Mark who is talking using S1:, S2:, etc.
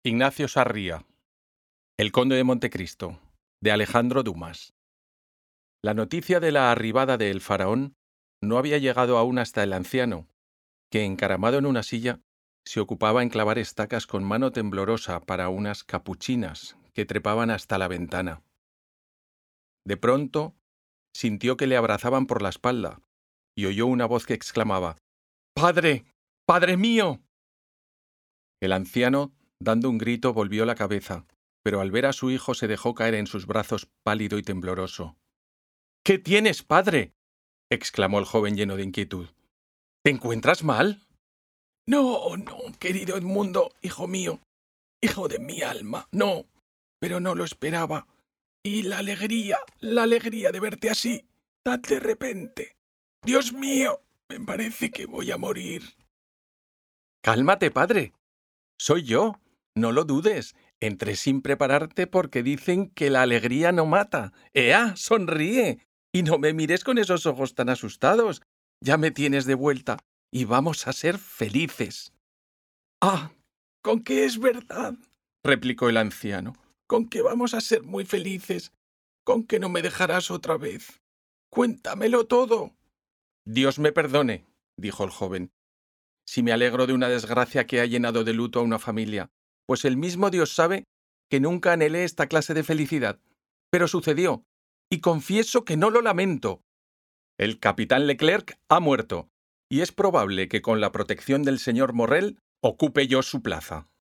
S1: Ignacio Sarria. El conde de Montecristo, de Alejandro Dumas. La noticia de la arribada del faraón no había llegado aún hasta el anciano, que, encaramado en una silla, se ocupaba en clavar estacas con mano temblorosa para unas capuchinas que trepaban hasta la ventana. De pronto, sintió que le abrazaban por la espalda y oyó una voz que exclamaba: «¡Padre! ¡Padre mío!». El anciano, dando un grito, volvió la cabeza, pero al ver a su hijo se dejó caer en sus brazos pálido y tembloroso. «¿Qué tienes, padre?», exclamó el joven lleno de inquietud. «¿Te encuentras mal?». «No, no, querido Edmundo, hijo mío, hijo de mi alma, no, pero no lo esperaba. Y la alegría de verte así, tan de repente. Dios mío, me parece que voy a morir». «Cálmate, padre. Soy yo. No lo dudes. Entré sin prepararte porque dicen que la alegría no mata. ¡Ea, sonríe! Y no me mires con esos ojos tan asustados. Ya me tienes de vuelta y vamos a ser felices». «Ah, con que es verdad», replicó el anciano. «Con que vamos a ser muy felices. Con que no me dejarás otra vez. Cuéntamelo todo». «Dios me perdone», dijo el joven, «si me alegro de una desgracia que ha llenado de luto a una familia, pues el mismo Dios sabe que nunca anhelé esta clase de felicidad. Pero sucedió, y confieso que no lo lamento. El capitán Leclerc ha muerto, y es probable que con la protección del señor Morrel ocupe yo su plaza».